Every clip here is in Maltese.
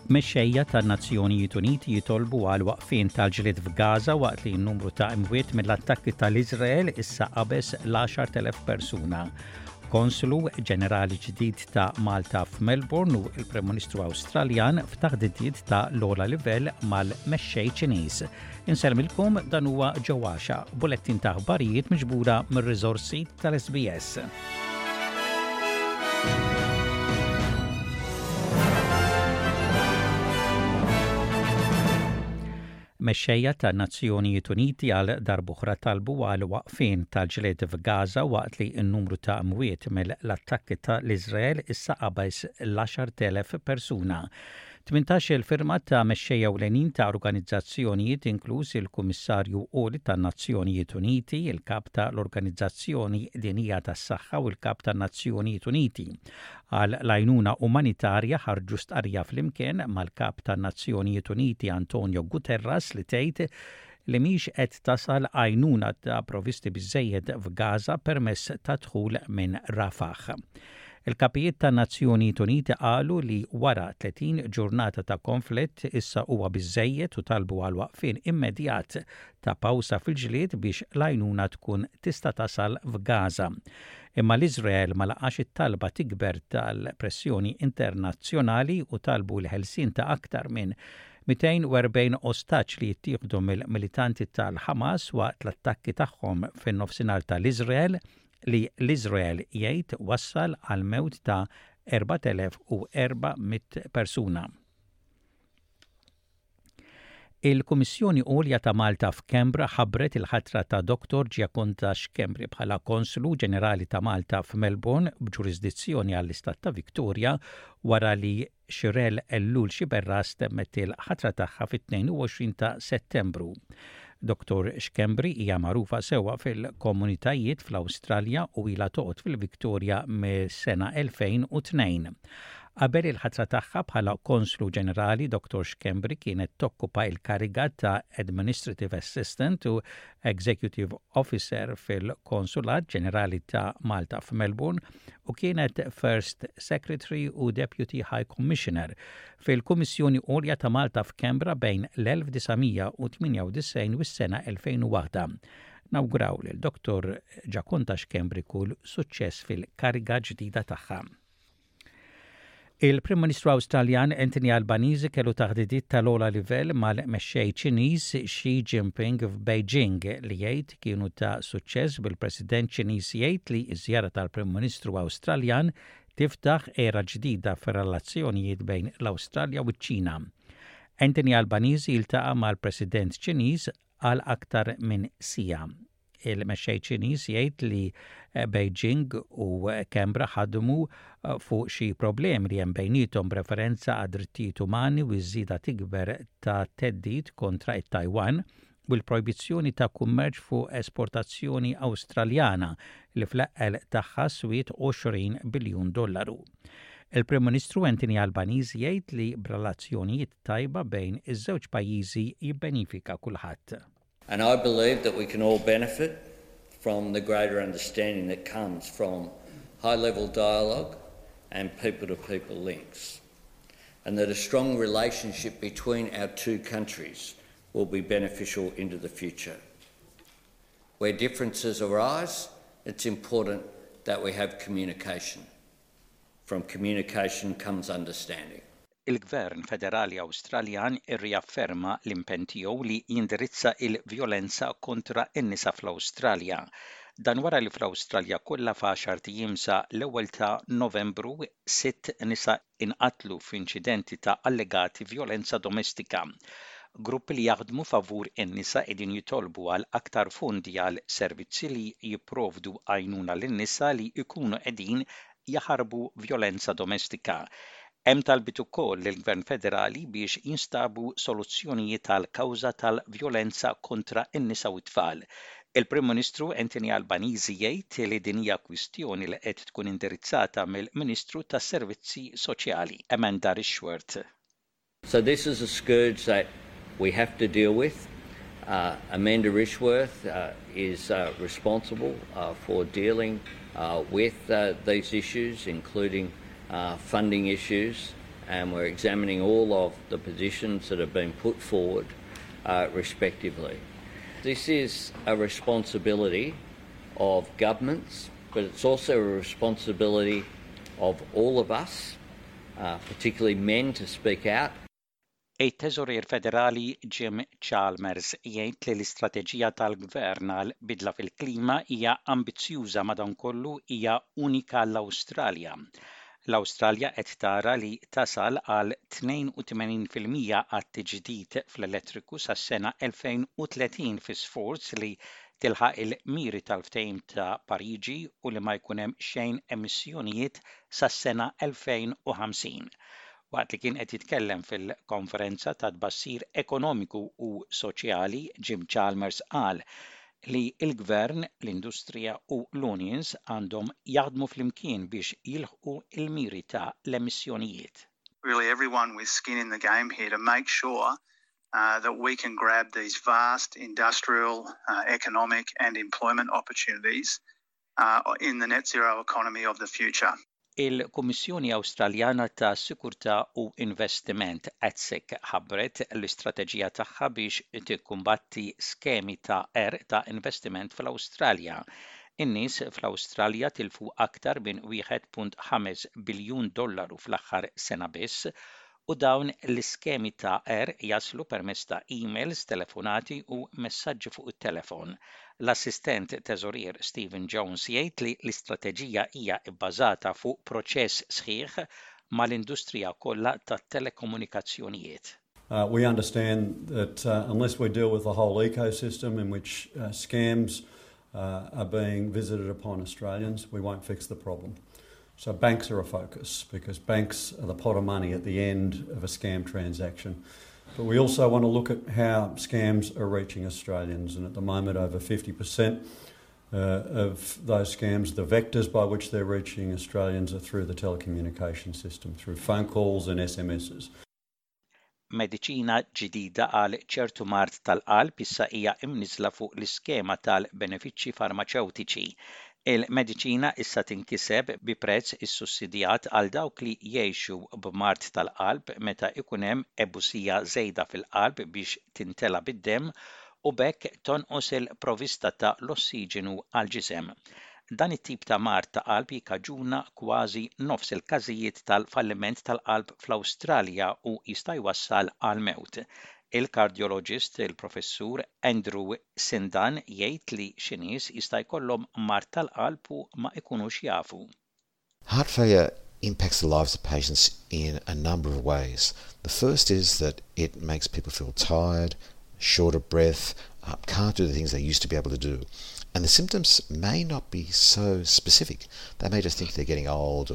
Mexxejja tan-Nazzjonijiet Uniti jitolbu għal waqfien tal-ġlied f'Gaza waqt li n-numru ta' imwiet mill-attakki tal-Iżrael issa qabeż l-10,000 persuna. Konsulu ġenerali ġdid ta' Malta f'Melbourne u l-Prim Ministru Awstraljan f'taħdidiet ta' l-ogħla livell mal-mexxej Ċiniż. Inselmilkom dan huwa ġewwaxa, bulettin ta' aħbarijiet miġbura mir-riżorsi tal-SBS. Mexxejja tan-Nazzjonijiet Uniti għal darb'oħra talbu għal waqfien tal-ġlied f'Gaza waqt li n-numru ta' imwiet mill-attakki tal-Iżrael issa qabeż l-10,000 persuna. 18 firma ta' mexxejja ewlenin ta' organizzazzjonijiet inkluż il-Kummissarju Għoli tan-Nazzjonijiet Uniti, il-Kap ta' l-Organizzazzjoni Dinjija tas-Saħħa u l-Kap tan-Nazzjonijiet Uniti għal l-għajnuna umanitarja ħarġu stqarrija flimkien mal-Kap tan-Nazzjonijiet Uniti Antonio Guterres li tgħid li mhix qed tasal għajnuna ta' provvisti biżżejjed f'Gaza permezz ta' dħul minn Rafah. Il-kapijiet tan-Nazzjonijiet Uniti qalu li wara 30 ġurnata ta' konflitt issa huwa biżżejjed u talbu għal waqfien immedjat ta' pawsa fil-ġlied biex l-għajnuna tkun tista' tasal f'Gaza. Imma l-Iżrael ma laqax it-talba tikber tal-pressjoni internazzjonali u talbu l-ħelsien ta' aktar minn 240 ostaġġ li jittieħdu mill-militanti tal-Ħamas waqt l-attakki tagħhom fin-nofsinhar tal-Iżrael li l-Iżrael jgħid wassal għal mewt ta' 4,400 persuna. Il-Kummissjoni Għolja ta' Malta f'Kembra ħabbret il-ħatra ta' Dr. Giaconta Xkembri bħala Konsulu Ġenerali ta' Malta f'Melbourne b'ġurisdizzjoni għall-Istat ta' Victoria wara li Xirel Ellul Xiberras temmet il-ħatra tagħha fit-22 ta' Settembru. Dr. Xkembri hija magħrufa sewwa fil-komunitajiet fl-Awstralja u ilha toqgħod fil-Victoria mis-sena 2002. Qabel il-ħatra tagħha bħala Konslu Ġenerali, Dr. Xkembri kienet tokkupa l-kariga ta' Administrative Assistant u Executive Officer fil-Konsulat Ġenerali ta' Malta f'Melbourne u kienet First Secretary u Deputy High Commissioner fil-Kummissjoni Għolja ta' Malta f'Kembra bejn l-1998 u s-sena 2001. Nawguraw lil Dr. Giaconta Xkembri kull suċċess fil-kariga ġdida tagħha. Il-Prim Ministru Awstraljan Anthony Albanese kellu taħdidiet tal-ogħla livell mal-mexxej Ċiniż Xi Jinping f'Beijing li jgħid kienu ta' suċċess bil-President Ċiniż jgħid li ż-żjara tal-Prim Ministru Awstraljan tiftaħ era ġdida fir-relazzjonijiet bejn l-Awstralja u ċ-Ċina. Anthony Albanese iltaqa' mal-President Ċiniż għal aktar minn siegħa. Il-mexxej Ċiniż jgħid li Beijing u Kembra ħadmu fuq xi problemi li hemm bejniethom b'referenza għad drittijiet umani u ż-żieda tikber ta' theddid kontra t-Taiwan u l-projbizzjoni ta' kummerċ fuq esportazzjoni Awstraljana li fl-eqqel tagħha swiet $20 biljun. Il-Prim Ministru Anthony Albanese jgħid li b'relazzjonijiet tajba bejn iż-żewġ pajjiżi jibbenifika kulħadd. And I believe that we can all benefit from the greater understanding that comes from high-level dialogue and people-to-people links, and that a strong relationship between our two countries will be beneficial into the future. Where differences arise, it's important that we have communication. From communication comes understanding. Il-Gvern Federali Awstraljan irriafferma l-impenn tiegħu li jindirizza il-vjolenza kontra n-nisa fl-Awstralja. Dan wara li fl-Awstralja kollha f'għaxar ijiem sa l-ewwel ta' Novembru 6 nisa inqatlu f'inċidenti ta' allegati vjolenza domestika. Gruppi li jaħdmu favur in-nisa qegħdin jitolbu għal aktar fondi għal servizzi li jipprovdu għajnuna lin-nisa li jkunu qegħdin jaħarbu vjolenza domestika. Hemm talbit ukoll lill-Gvern Federali biex jinstabu soluzzjonijiet tal-kawża tal-vjolenza kontra n-nisa u t-tfal. Il-Prim Ministru Anthony Albanese jgħid li din hija kwistjoni li qed tkun indirizzata mill-Ministru tas-Servizzi Soċjali, Amanda Rishworth. So this is a scourge that we have to deal with. Amanda Rishworth is responsible for dealing with these issues, including funding issues and we're examining all of the positions that have been put forward respectively. This is a responsibility of governments, but it's also a responsibility of all of us, particularly men, to speak out. Il-Teżorier Federali Jim Chalmers jgħid li l-istrateġija tal-Gvern għal bidla fil-klima hija ambizzjuża madankollu hija unika l-Awstralja. L-Awstralja qed tara li tasal għal 82% għat-tiġdid fl-elettriku sas-sena 2030 fi sforz li tilħaq il-miri tal-ftehim ta' Pariġi u li ma jkun hemm xejn emissjonijiet sas-sena 2050. Waqt li kien qed jitkellem fil-konferenza ta' tbassir ekonomiku u soċjali, Jim Chalmers qal li l-Gvern, l-Industrija u l-Unions għandhom jaħdmu flimkien biex jilħqu l-miri ta' l-emissjonijiet. Really everyone with skin in the game here to make sure that we can grab these vast industrial, economic and employment opportunities in the net zero economy of the future. Il-Kummissjoni Awstraljana ta' Sikurtà u Investiment ATSIC ħabbret l-istrateġija tagħha biex tikkumbatti skemi ta' ta' investiment fl-Awstralja. In-nies fl-Awstralja tilfu aktar minn $1.5 biljun fl-aħħar sena biss u dawn l-iskemi ta' jaslu permezz ta' emails, telefonati u messaġġi fuq it-telefon. L-assistent teżorier Stephen Jones jgħid li l-istrateġija hija bbażata fuq proċess sħiħ mal-industrija kollha tat-telekomunikazzjonijiet. We understand that unless we deal with the whole ecosystem in which scams are being visited upon Australians, we won't fix the problem. So banks are a focus because banks are the pot of money at the end of a scam transaction. But we also want to look at how scams are reaching Australians, and at the moment over 50% of those scams, the vectors by which they're reaching Australians are through the telecommunication system, through phone calls and SMSs. Mediċina ġdida għal ċertu mart tal-qalb issa hija imniżla fuq l-iskema tal-benefiċċji farmaceutiċi. Il-mediċina issa tinkiseb bi prezz issussidjat għal dawk li jgħixu b'mart tal-qalb meta ikun hemm ebussija żejda fil-qalb biex tintela bid-demm u bekk tonqos il-provista ta' l-ossiġenu għall-ġisem. Dan it-tip ta' mart ta' qalb jikkaġuna kważi nofs il-każijiet tal-falliment tal-qalb fl-Awstralja u jista' jwassal għal mewt. Il-kardiologist, il-professur Andrew Sindan jgħid li xi nies jista' jkollhom mart tal-qalb u ma jkunux jafu. Heart failure impacts the lives of patients in a number of ways. The first is that it makes people feel tired, short of breath, can't do the things they used to be able to do. And the symptoms may not be so specific. They may just think they're getting old.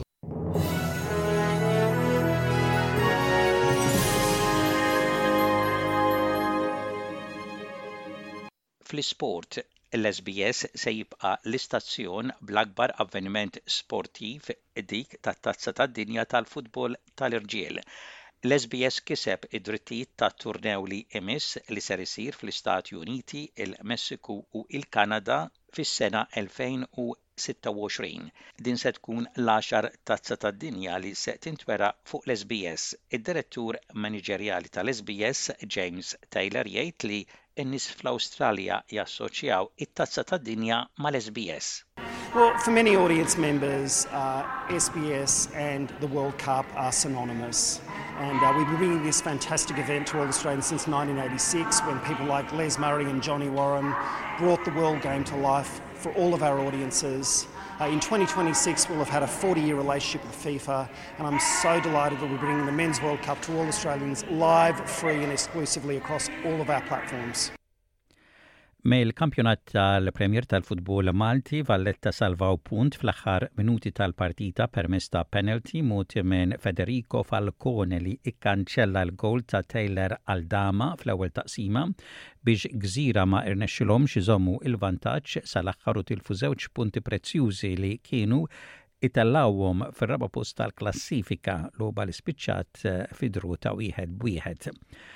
Fl-isport, l-SBS se jibqa' l-istazzjon bl-akbar avveniment sportiv dik tat-Tazza tad-Dinja tal-Futbol tal-Irġiel. L-SBS kiseb id-drittijiet tat-turnew li imiss li ser isir fl-Istati Uniti, il-Messiku u il-Kanada fis-sena 2026. Din se tkun l-10 Tazza tad-Dinja li se tintwera fuq l-SBS. Id-direttur maniġerjali tal-SBS, James Taylor, jgħid li n-nies fl-Awstralja jassoċjaw it-Tazza tad-Dinja mal-SBS. Well, for many audience members, SBS and the World Cup are synonymous. And we've been bringing this fantastic event to all Australians since 1986 when people like Les Murray and Johnny Warren brought the World Game to life for all of our audiences. In 2026, we'll have had a 40-year relationship with FIFA, and I'm so delighted that we're bringing the Men's World Cup to all Australians live, free and exclusively across all of our platforms. Mill-kampjonat tal-Premier tal-Futbol Malti Valletta salvaw punt fl-aħħar minuti tal-partita permezz ta' penalty mut minn Federico Falcone li ikkanċella l-gowl ta' Taylor Aldama fl-ewwel taqsima biex Gżira ma irnexxilhomx iżommu il-vantaġġ sal-aħħar u tilfu żewġ punti prezzjużi li kienu itellawhom fir-raba' post tal-klassifika logħba li spiċċat fidru ta' 1-1.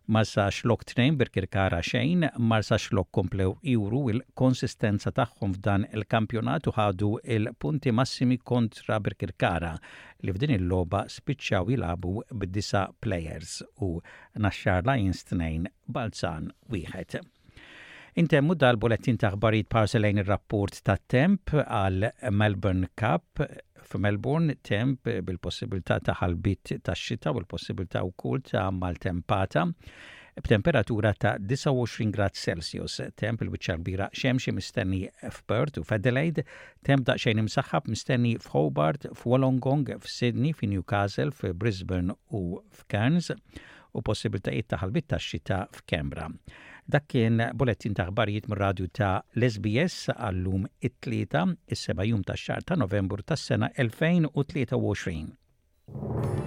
Marsa xlok 2 Birkirkara xejn, Marsa xlok komplew juru il-konsistenza tagħhom f'dan il-kampjonat u ħadu il-punti massimi kontra Birkirkara li f'din il-logħba spiċċaw jilagħbu bid-9 players u Naxxar Lions 2 Balzan 1. Intemmu dal-bulettin ta' aħbarijiet parselejn ir-rapport ta' temp għal Melbourne Cup f'Melbourne, temp bil-possibilità ta' ħalbit tax-xita u l-possibilità wkoll ta' maltempata b'temperatura ta' 29 grad Celsius, temp il-biċċa kbira xemxi mistenni f'Perth u f'Adelaide, temp daqsxejn imsaħħab mistenni f'Hobart, f'Wollongong, f'Sydney, f'Newcastle, f'Brisbane u f'Cairns u possibiltajiet ta' ħalbit tax-xita f'Canberra. Dak kien bulettin ta' aħbarijiet mir-radju ta' l-SBS għallum it-3 is-7 jum tax-xahar ta' Novembru tas-sena 2023.